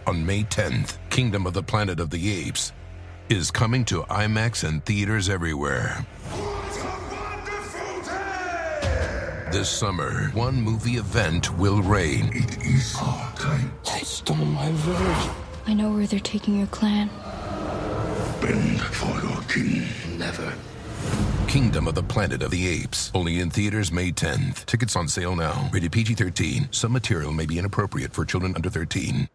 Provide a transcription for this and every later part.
On May 10th, Kingdom of the Planet of the Apes is coming to IMAX and theaters everywhere. What a wonderful day! This summer, one movie event will reign. It is our time. They stole my village. I know where they're taking your clan. Bend for your king. Never. Kingdom of the Planet of the Apes. Only in theaters May 10th. Tickets on sale now. Rated PG-13. Some material may be inappropriate for children under 13.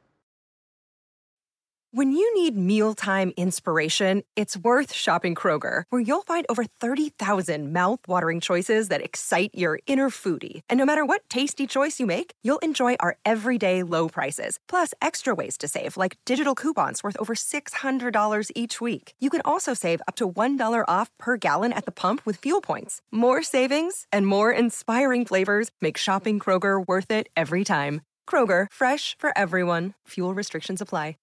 When you need mealtime inspiration, it's worth shopping Kroger, where you'll find over 30,000 mouth-watering choices that excite your inner foodie. And no matter what tasty choice you make, you'll enjoy our everyday low prices, plus extra ways to save, like digital coupons worth over $600 each week. You can also save up to $1 off per gallon at the pump with fuel points. More savings and more inspiring flavors make shopping Kroger worth it every time. Kroger, fresh for everyone. Fuel restrictions apply.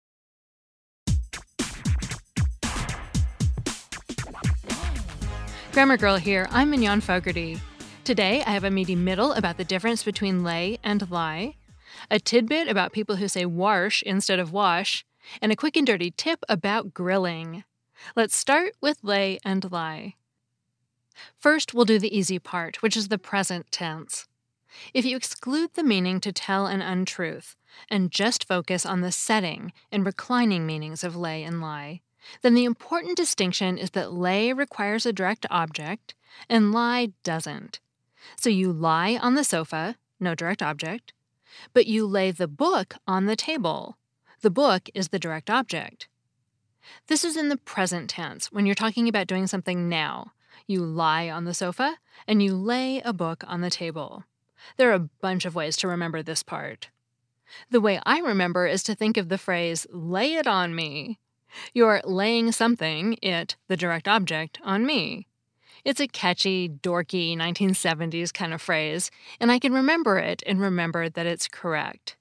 Grammar Girl here, I'm Mignon Fogarty. Today, I have a meaty middle about the difference between lay and lie, a tidbit about people who say warsh instead of wash, and a quick and dirty tip about grilling. Let's start with lay and lie. First, we'll do the easy part, which is the present tense. If you exclude the meaning to tell an untruth and just focus on the setting and reclining meanings of lay and lie, then the important distinction is that lay requires a direct object and lie doesn't. So you lie on the sofa, no direct object, but you lay the book on the table. The book is the direct object. This is in the present tense when you're talking about doing something now. You lie on the sofa and you lay a book on the table. There are a bunch of ways to remember this part. The way I remember is to think of the phrase, lay it on me. You're laying something, it, the direct object, on me. It's a catchy, dorky 1970s kind of phrase, and I can remember it and remember that it's correct.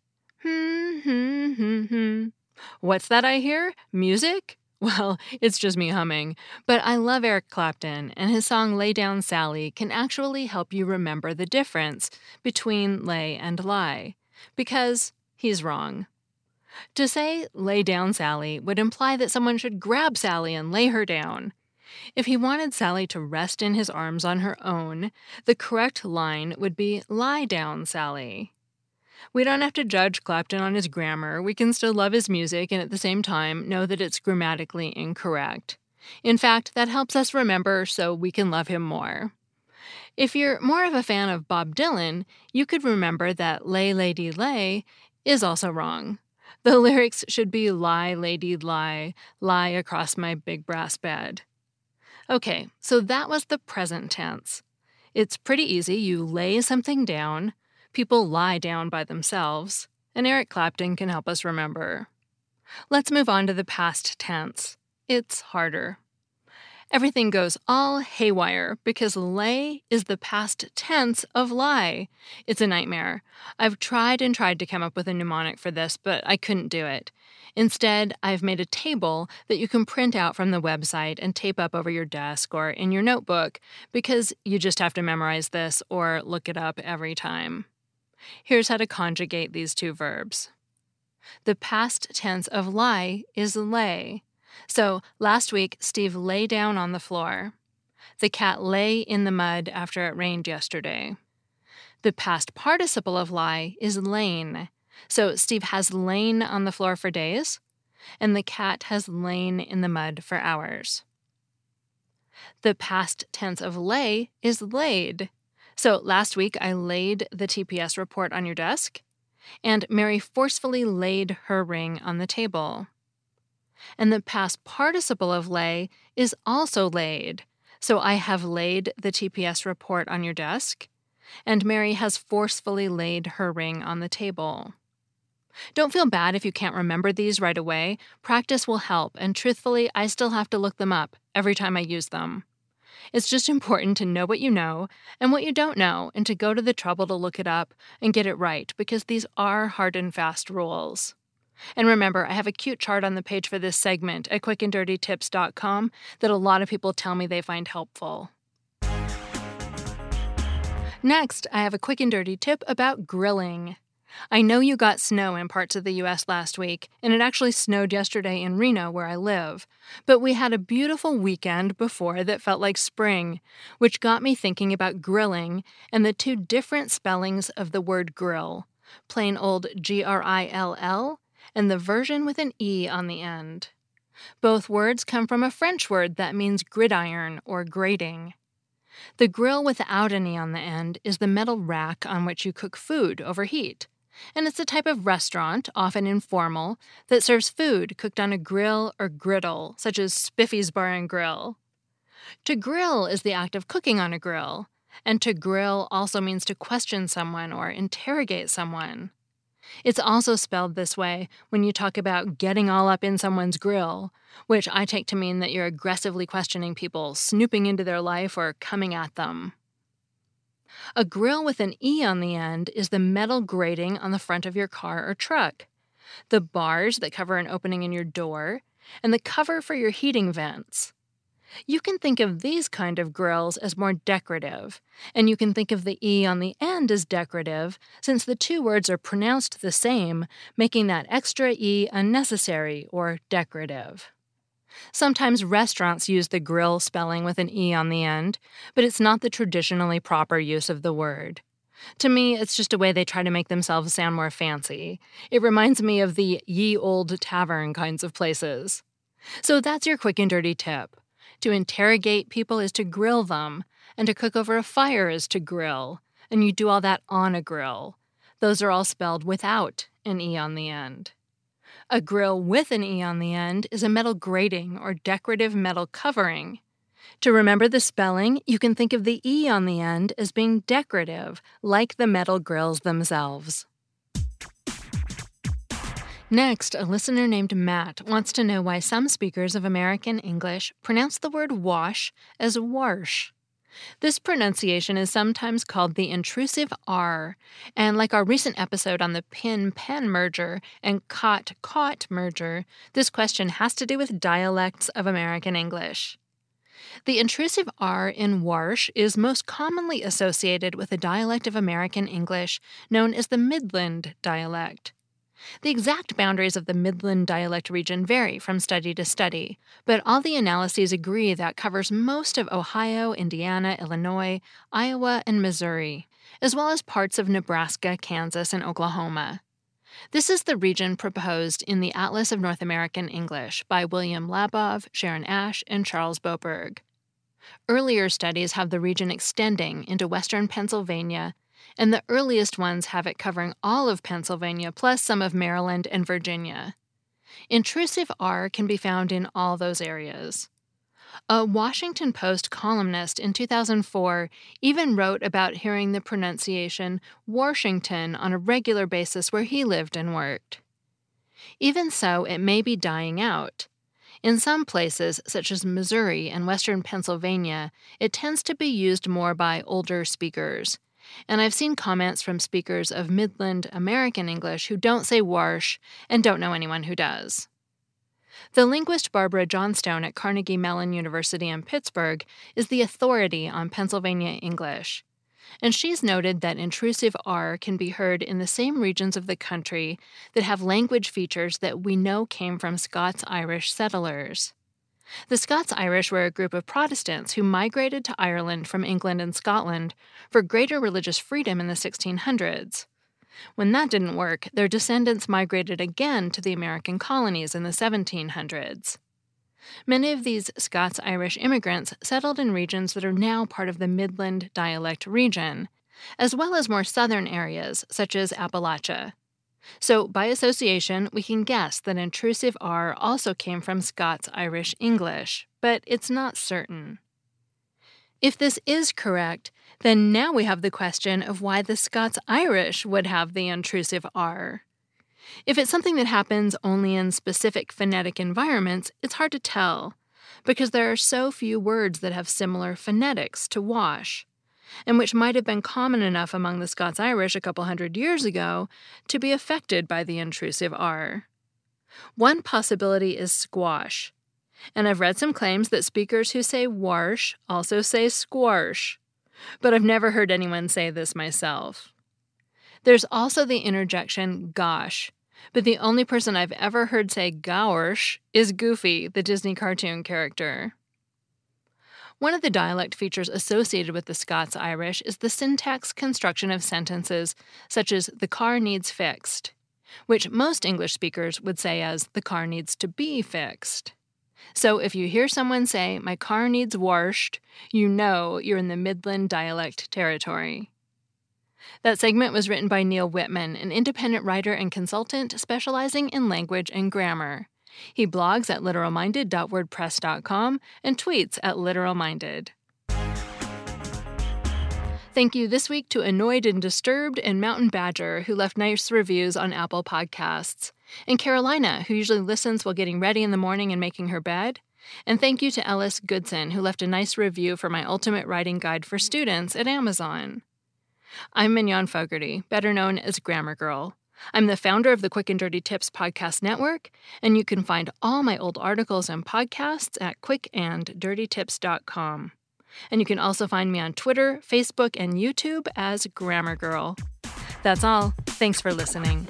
What's that I hear? Music? Well, it's just me humming. But I love Eric Clapton, and his song Lay Down Sally can actually help you remember the difference between lay and lie, because he's wrong. To say, lay down Sally, would imply that someone should grab Sally and lay her down. If he wanted Sally to rest in his arms on her own, the correct line would be, lie down, Sally. We don't have to judge Clapton on his grammar. We can still love his music and at the same time know that it's grammatically incorrect. In fact, that helps us remember so we can love him more. If you're more of a fan of Bob Dylan, you could remember that lay, lady, lay is also wrong. The lyrics should be lie, lady, lie across my big brass bed. Okay, so that was the present tense. It's pretty easy. You lay something down, people lie down by themselves, and Eric Clapton can help us remember. Let's move on to the past tense. It's harder. Everything goes all haywire because lay is the past tense of lie. It's a nightmare. I've tried and tried to come up with a mnemonic for this, but I couldn't do it. Instead, I've made a table that you can print out from the website and tape up over your desk or in your notebook because you just have to memorize this or look it up every time. Here's how to conjugate these two verbs. The past tense of lie is lay. So, last week, Steve lay down on the floor. The cat lay in the mud after it rained yesterday. The past participle of lie is lain. So, Steve has lain on the floor for days, and the cat has lain in the mud for hours. The past tense of lay is laid. So, last week, I laid the TPS report on your desk, and Mary forcefully laid her ring on the table. And the past participle of lay is also laid. So I have laid the TPS report on your desk, and Mary has forcefully laid her ring on the table. Don't feel bad if you can't remember these right away. Practice will help, and truthfully, I still have to look them up every time I use them. It's just important to know what you know and what you don't know, and to go to the trouble to look it up and get it right, because these are hard and fast rules. And remember, I have a cute chart on the page for this segment at quickanddirtytips.com that a lot of people tell me they find helpful. Next, I have a quick and dirty tip about grilling. I know you got snow in parts of the U.S. last week, and it actually snowed yesterday in Reno, where I live. But we had a beautiful weekend before that felt like spring, which got me thinking about grilling and the two different spellings of the word grill, plain old Grill, and the version with an E on the end. Both words come from a French word that means gridiron or grating. The grill without an E on the end is the metal rack on which you cook food over heat. And it's a type of restaurant, often informal, that serves food cooked on a grill or griddle, such as Spiffy's Bar and Grill. To grill is the act of cooking on a grill, and to grill also means to question someone or interrogate someone. It's also spelled this way when you talk about getting all up in someone's grill, which I take to mean that you're aggressively questioning people, snooping into their life, or coming at them. A grill with an E on the end is the metal grating on the front of your car or truck, the bars that cover an opening in your door, and the cover for your heating vents. You can think of these kind of grills as more decorative, and you can think of the E on the end as decorative since the two words are pronounced the same, making that extra E unnecessary or decorative. Sometimes restaurants use the grill spelling with an E on the end, but it's not the traditionally proper use of the word. To me, it's just a way they try to make themselves sound more fancy. It reminds me of the ye olde tavern kinds of places. So that's your quick and dirty tip. To interrogate people is to grill them, and to cook over a fire is to grill, and you do all that on a grill. Those are all spelled without an E on the end. A grill with an E on the end is a metal grating or decorative metal covering. To remember the spelling, you can think of the E on the end as being decorative, like the metal grills themselves. Next, a listener named Matt wants to know why some speakers of American English pronounce the word wash as warsh. This pronunciation is sometimes called the intrusive R, and like our recent episode on the pin-pen merger and cot-caught merger, this question has to do with dialects of American English. The intrusive R in warsh is most commonly associated with a dialect of American English known as the Midland dialect. The exact boundaries of the Midland dialect region vary from study to study, but all the analyses agree that covers most of Ohio, Indiana, Illinois, Iowa, and Missouri, as well as parts of Nebraska, Kansas, and Oklahoma. This is the region proposed in the Atlas of North American English by William Labov, Sharon Ash, and Charles Boberg. Earlier studies have the region extending into western Pennsylvania, and the earliest ones have it covering all of Pennsylvania plus some of Maryland and Virginia. Intrusive R can be found in all those areas. A Washington Post columnist in 2004 even wrote about hearing the pronunciation Washington on a regular basis where he lived and worked. Even so, it may be dying out. In some places, such as Missouri and western Pennsylvania, it tends to be used more by older speakers. And I've seen comments from speakers of Midland American English who don't say warsh and don't know anyone who does. The linguist Barbara Johnstone at Carnegie Mellon University in Pittsburgh is the authority on Pennsylvania English, and she's noted that intrusive R can be heard in the same regions of the country that have language features that we know came from Scots-Irish settlers. The Scots-Irish were a group of Protestants who migrated to Ireland from England and Scotland for greater religious freedom in the 1600s. When that didn't work, their descendants migrated again to the American colonies in the 1700s. Many of these Scots-Irish immigrants settled in regions that are now part of the Midland dialect region, as well as more southern areas such as Appalachia. So, by association, we can guess that intrusive R also came from Scots-Irish English, but it's not certain. If this is correct, then now we have the question of why the Scots-Irish would have the intrusive R. If it's something that happens only in specific phonetic environments, it's hard to tell, because there are so few words that have similar phonetics to wash, and which might have been common enough among the Scots-Irish a couple hundred years ago to be affected by the intrusive R. One possibility is squash, and I've read some claims that speakers who say warsh also say squarsh, but I've never heard anyone say this myself. There's also the interjection gosh, but the only person I've ever heard say gosh is Goofy, the Disney cartoon character. One of the dialect features associated with the Scots-Irish is the syntax construction of sentences, such as the car needs fixed, which most English speakers would say as the car needs to be fixed. So if you hear someone say, my car needs washed, you know you're in the Midland dialect territory. That segment was written by Neil Whitman, an independent writer and consultant specializing in language and grammar. He blogs at literalminded.wordpress.com and tweets at literalminded. Thank you this week to Annoyed and Disturbed and Mountain Badger, who left nice reviews on Apple Podcasts, and Carolina, who usually listens while getting ready in the morning and making her bed. And thank you to Ellis Goodson, who left a nice review for my Ultimate Writing Guide for Students at Amazon. I'm Mignon Fogarty, better known as Grammar Girl. I'm the founder of the Quick and Dirty Tips Podcast Network, and you can find all my old articles and podcasts at quickanddirtytips.com. And you can also find me on Twitter, Facebook, and YouTube as Grammar Girl. That's all. Thanks for listening.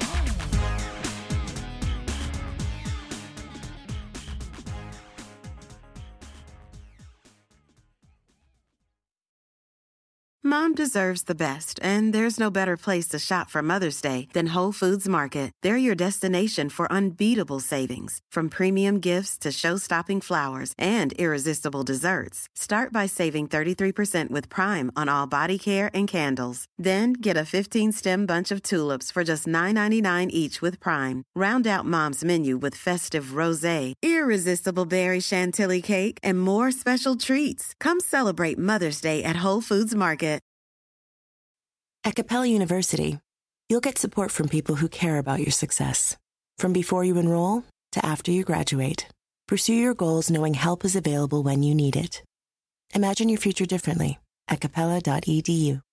Mom deserves the best, and there's no better place to shop for Mother's Day than Whole Foods Market. They're your destination for unbeatable savings, from premium gifts to show-stopping flowers and irresistible desserts. Start by saving 33% with Prime on all body care and candles. Then get a 15-stem bunch of tulips for just $9.99 each with Prime. Round out Mom's menu with festive rosé, irresistible berry chantilly cake, and more special treats. Come celebrate Mother's Day at Whole Foods Market. At Capella University, you'll get support from people who care about your success. From before you enroll to after you graduate, pursue your goals knowing help is available when you need it. Imagine your future differently at capella.edu.